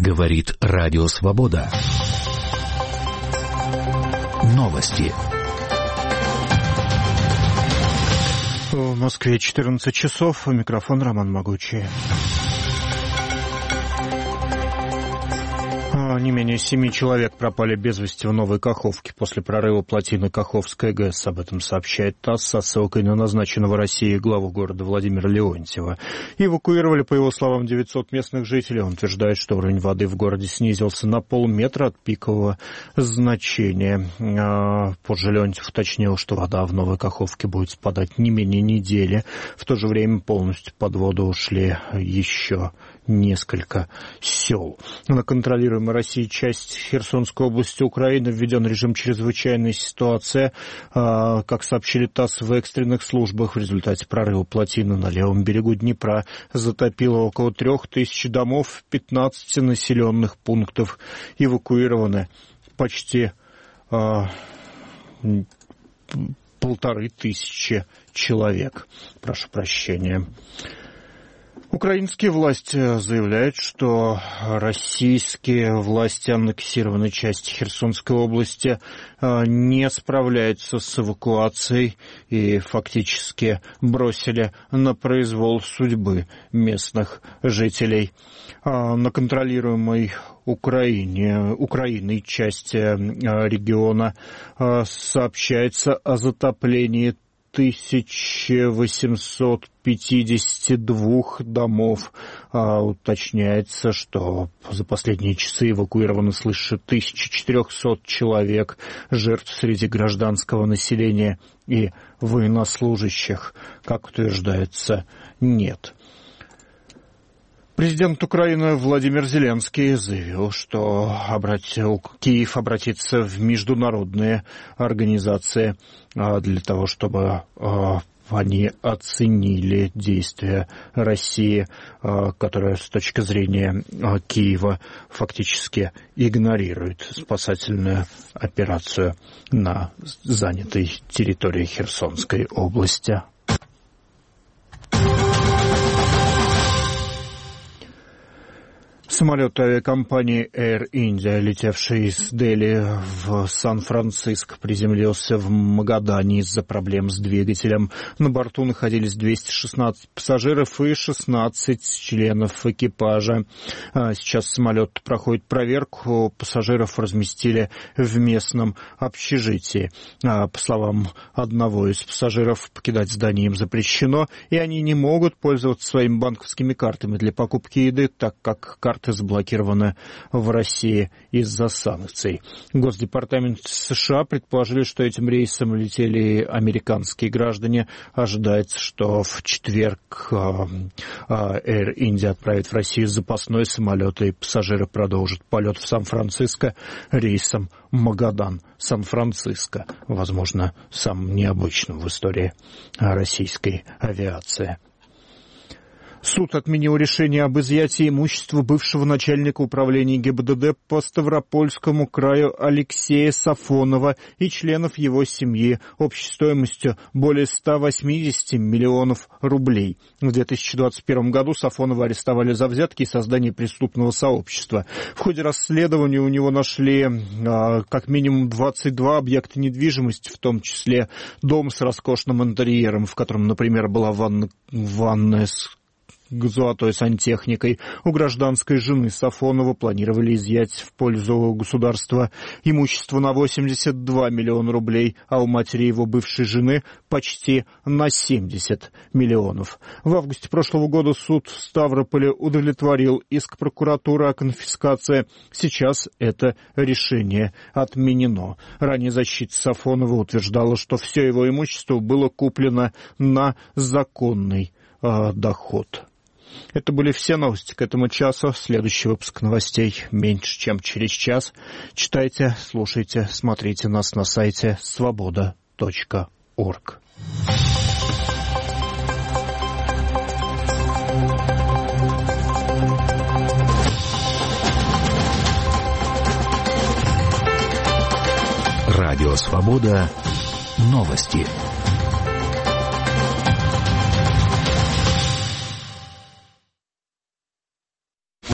Говорит Радио Свобода. Новости. В Москве 14 часов. Микрофон Роман Могучий. Не менее 7 человек пропали без вести в Новой Каховке после прорыва плотины Каховской ГЭС. Об этом сообщает ТАСС со ссылкой на назначенного Россией главу города Владимира Леонтьева. Эвакуировали, по его словам, 900 местных жителей. Он утверждает, что уровень воды в городе снизился на полметра от пикового значения. Позже Леонтьев уточнил, что вода в Новой Каховке будет спадать не менее недели. В то же время полностью под воду ушли еще несколько сел. На контролируемой Россией часть Херсонской области Украины введен режим чрезвычайной ситуации. Как сообщили ТАСС, в экстренных службах в результате прорыва плотины на левом берегу Днепра затопило около 3000 домов, 15 населенных пунктов. Эвакуированы почти 1500 человек. Прошу прощения. Украинские власти заявляют, что российские власти аннексированной части Херсонской области не справляются с эвакуацией и фактически бросили на произвол судьбы местных жителей. На контролируемой Украиной части региона сообщается о затоплении 1852 домов. Уточняется, что за последние часы эвакуировано свыше 1400 человек, жертв среди гражданского населения и военнослужащих, как утверждается, нет. Президент Украины Владимир Зеленский заявил, что Киев обратится в международные организации для того, чтобы они оценили действия России, которая с точки зрения Киева фактически игнорирует спасательную операцию на занятой территории Херсонской области. Самолет авиакомпании Air India, летевший из Дели в Сан-Франциско, приземлился в Магадане из-за проблем с двигателем. На борту находились 216 пассажиров и 16 членов экипажа. Сейчас самолет проходит проверку. Пассажиров разместили в местном общежитии. По словам одного из пассажиров, покидать здание им запрещено, и они не могут пользоваться своими банковскими картами для покупки еды, так как карты заблокированы в России из-за санкций. Госдепартамент США предположили, что этим рейсом летели американские граждане. Ожидается, что в четверг Air India отправит в Россию запасной самолет, и пассажиры продолжат полет в Сан-Франциско рейсом Магадан-Сан-Франциско. Возможно, самым необычным в истории российской авиации. Суд отменил решение об изъятии имущества бывшего начальника управления ГИБДД по Ставропольскому краю Алексея Сафонова и членов его семьи общей стоимостью более 180 миллионов рублей. В 2021 году Сафонова арестовали за взятки и создание преступного сообщества. В ходе расследования у него нашли как минимум 22 объекта недвижимости, в том числе дом с роскошным интерьером, в котором, например, была ванная с золотой сантехникой. У гражданской жены Сафонова планировали изъять в пользу государства имущество на 82 миллиона рублей, а у матери его бывшей жены почти на 70 миллионов. В августе прошлого года суд в Ставрополе удовлетворил иск прокуратуры о конфискации. Сейчас это решение отменено. Ранее защита Сафонова утверждала, что все его имущество было куплено на законный доход. Это были все новости к этому часу. Следующий выпуск новостей меньше, чем через час. Читайте, слушайте, смотрите нас на сайте svoboda.org. Радио Свобода. Новости.